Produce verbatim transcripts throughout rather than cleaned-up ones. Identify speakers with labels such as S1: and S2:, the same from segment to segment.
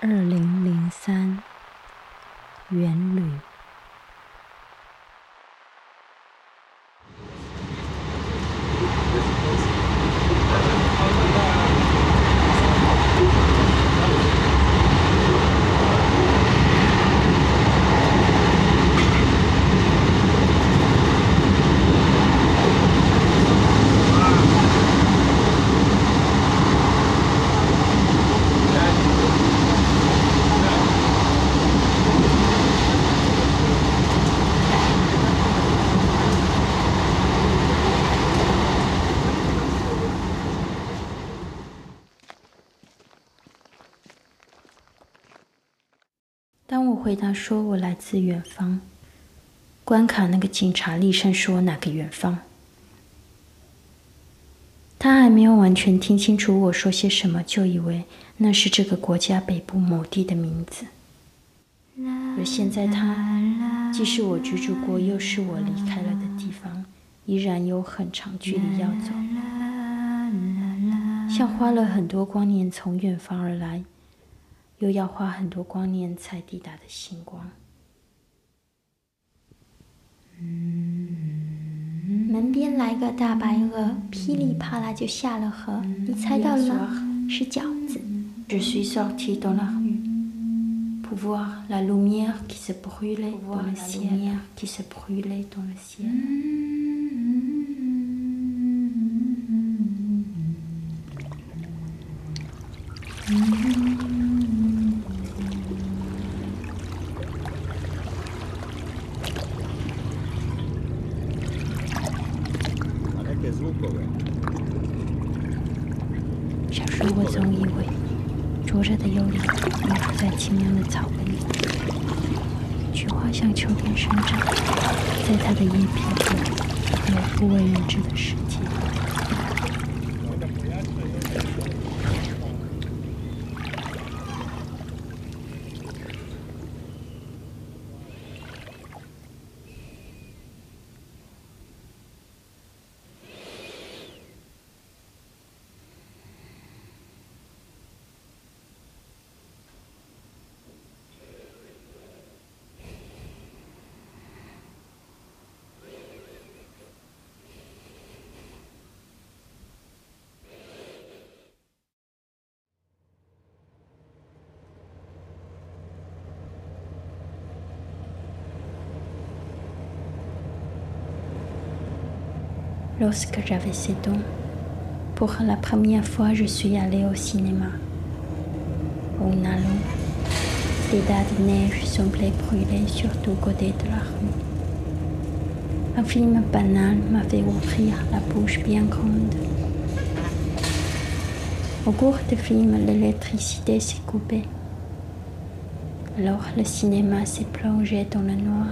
S1: 二零零三元旅。当我回答说我来自远方，关卡那个警察厉声说哪个远方？他还没有完全听清楚我说些什么，就以为那是这个国家北部某地的名字。而现在它既是我居住过，又是我离开了的地方，依然有很长距离要走，像花了很多光年从远方而来，又要花很多光年才抵达的星光。
S2: 门边来个大白鹅，噼里啪啦就下了河。你猜到了吗？是饺子。
S1: Je suis sortie dans la rue pour voir la lumière qui se brûlait dans le ciel, qui se brûlait dans le ciel.
S3: Che succo è?
S1: 小时候我总以为灼热的幽灵映伏在清凉的草根里，菊花像秋天生长，在它的叶片中有不为人知的世界。Lorsque j'avais sept ans, pour la première fois, je suis allée au cinéma. En allant, des tas de neige semblaient brûler sur tous côtés de la rue. Un film banal m'avait ouvert la bouche bien grande. Au cours du film, l'électricité s'est coupée. Alors le cinéma s'est plongé dans le noir.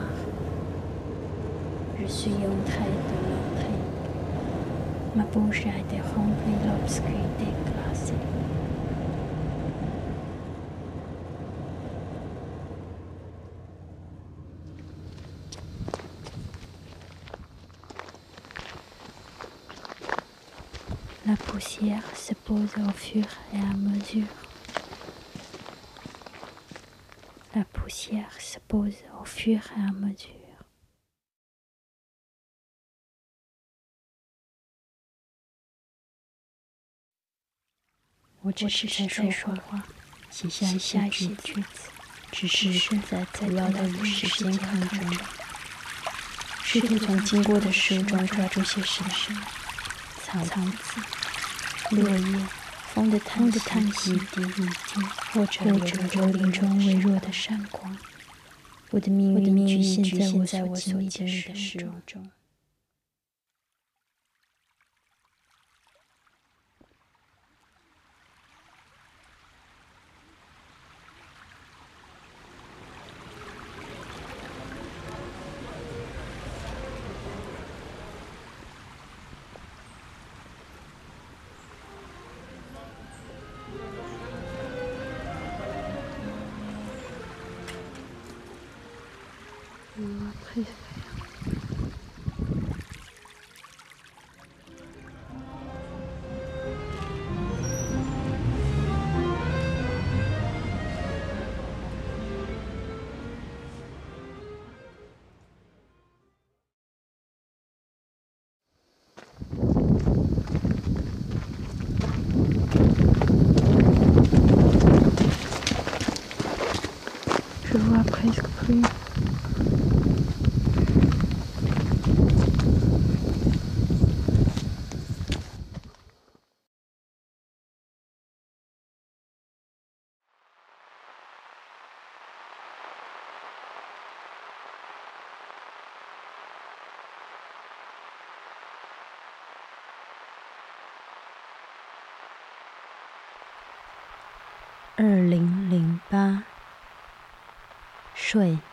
S1: Je suis entrée dans l'entrée. Ma bouche a été remplie d'obscurité glacée. La poussière se pose au fur et à mesure. La poussière se pose au fur et à mesure. 我只是在说话，写下一些句子，只是在不要的时间看中，试图从经过的事物中抓住些什么。草籽、落叶、风的叹息、滴雨滴，或者幽灵中微弱的闪光。我的命运局限在我所经历的事物中。Après, 书。二零零八，睡。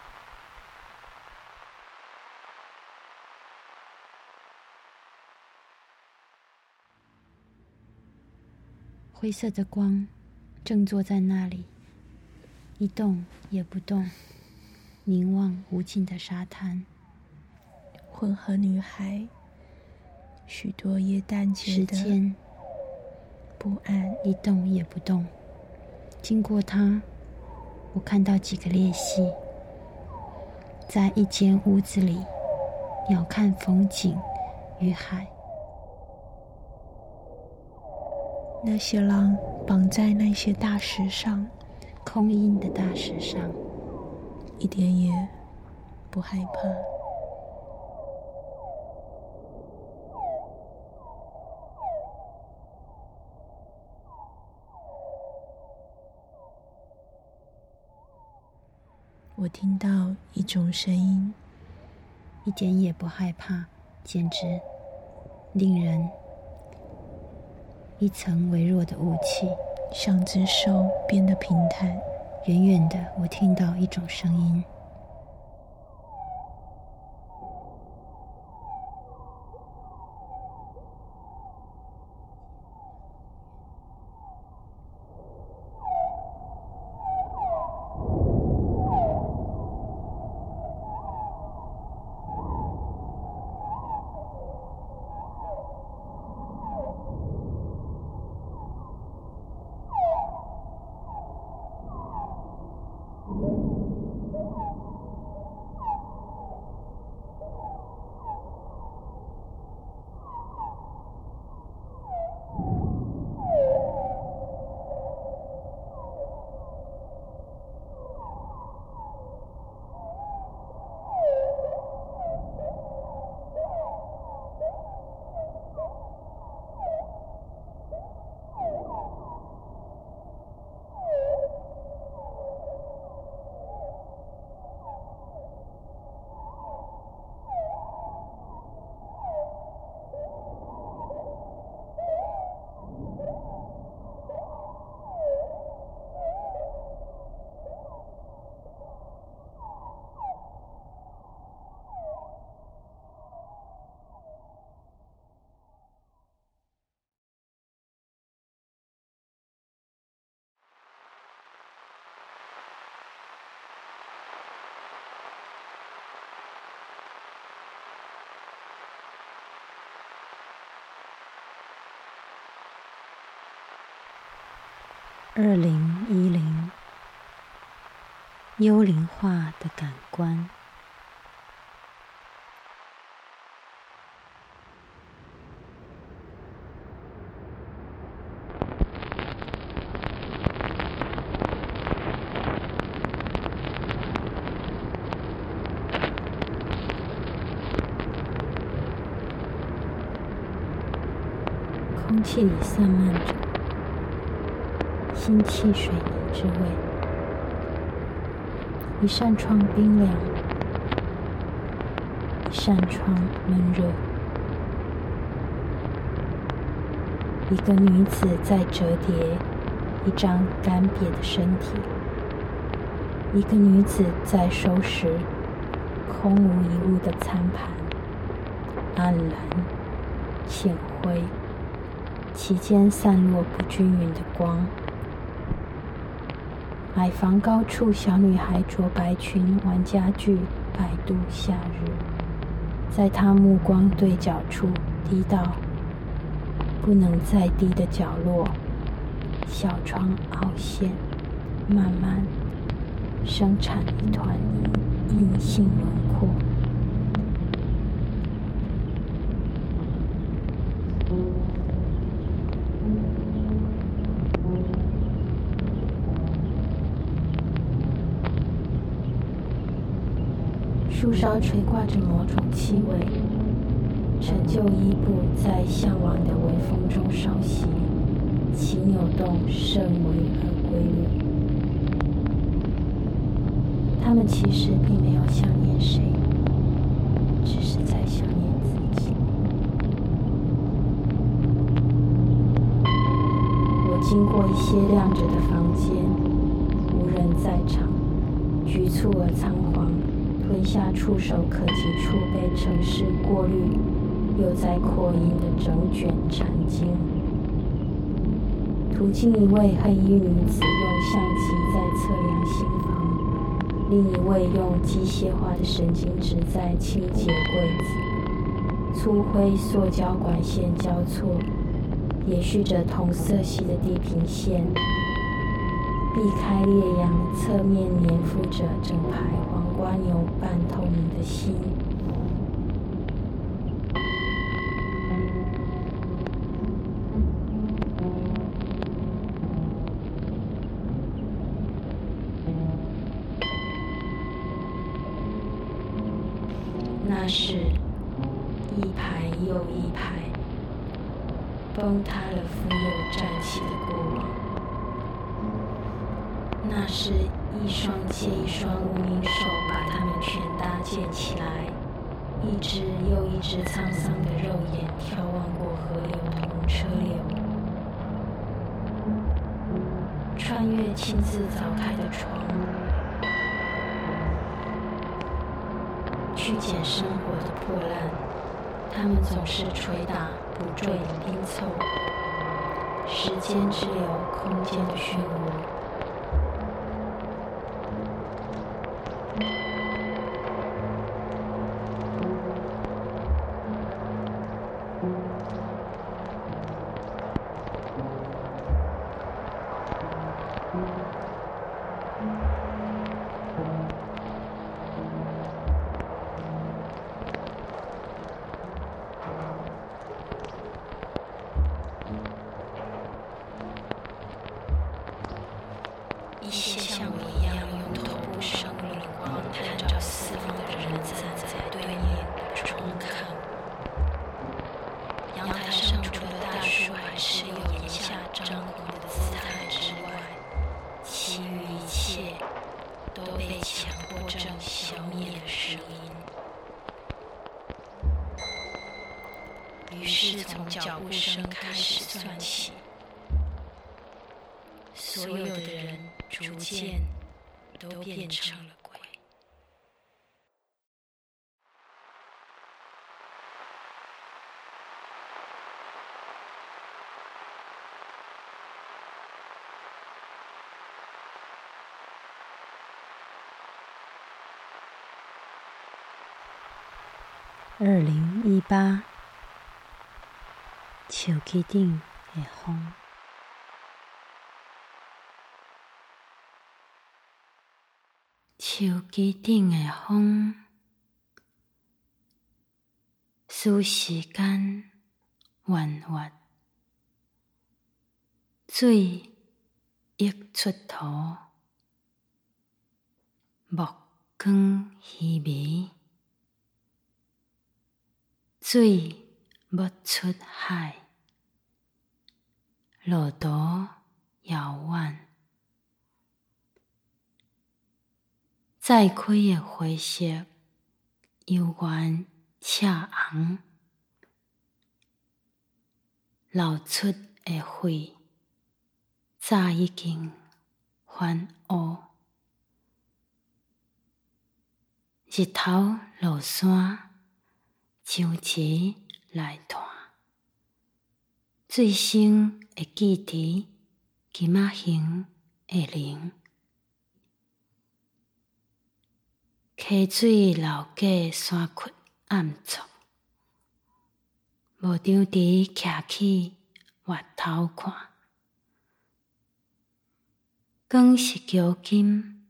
S1: 灰色的光正坐在那里，一动也不动，凝望无尽的沙滩。
S4: 混合女孩，许多耶诞节
S1: 时
S4: 的
S1: 间
S4: 不安，
S1: 一动也不动。经过它，我看到几个裂隙。在一间屋子里，鸟瞰风景与海。
S4: 那些浪绑在那些大石上，
S1: 空阴的大石上，
S4: 一点也不害怕。我听到一种声音，
S1: 一点也不害怕，简直令人一层微弱的雾气，
S4: 像只手变得平坦。
S1: 远远的，我听到一种声音，二零一零，幽灵化的感官。空气里散漫着新汽水泥之味，一扇窗冰凉，一扇窗闷热。一个女子在折叠一张干瘪的身体，一个女子在收拾空无一物的餐盘，暗蓝、浅灰，其间散落不均匀的光。矮房高处，小女孩着白裙玩家具，摆渡夏日。在她目光对角处，低到不能再低的角落，小窗凹陷，慢慢生产一团隐性轮廓。 树梢垂挂着某种气味，陈旧衣布在向往的微风中稍息，其扭动甚微而规律。他们其实并没有想念谁，只是在想念自己。我经过一些亮着的房间，无人在场，局促而仓皇，吞下触手可及处被城市过滤又在扩音的整卷禅经。途经一位黑衣女子用相机在测量心房，另一位用机械化的神经质在清洁柜子，粗灰塑胶管线交错，延续着同色系的地平线，避开烈阳，侧面粘附着整排黄瓜牛半透明的心。那是一排又一排崩塌了复又站起的过往，那是一双接一双无名手把它们全搭建起来，一只又一只沧桑的肉眼眺望过河流同车流，穿越亲自凿开的窗，去捡生活的破烂，它们总是捶打不坠拼凑，时间之流，空间的漩涡。一些像我一样用头部生灵光探照四方的人站在对面的窗看。阳台上除了大树还是有檐下张狂的姿态之外，其余一切都被强迫症消灭了声音。于是从脚步声开始算起，所有的人逐渐都变成了鬼。
S5: 二零一八，手机顶的风。手机顶的风，使时间圆滑，水溢出土，目光稀微，水没出海，路途遥远。再开的花色，幽怨赤红，流出的血，早已经翻乌。日头落山，树枝来断，水生的记忆，金仔形的灵。溪水流过山窟暗处，无张池徛起越头看，光是桥金，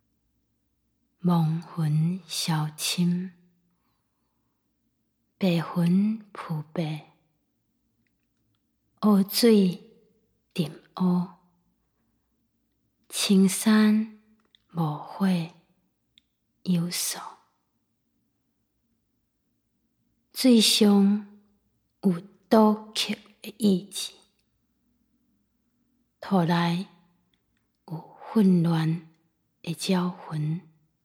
S5: 亡魂消侵，白云铺白，乌水沉乌，青山无火。有所水上有倒刻的意志，土内有混乱的招魂。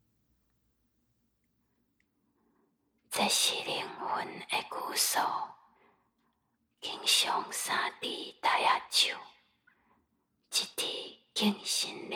S5: 这是灵魂的故事，经常三支大亚手，一支敬神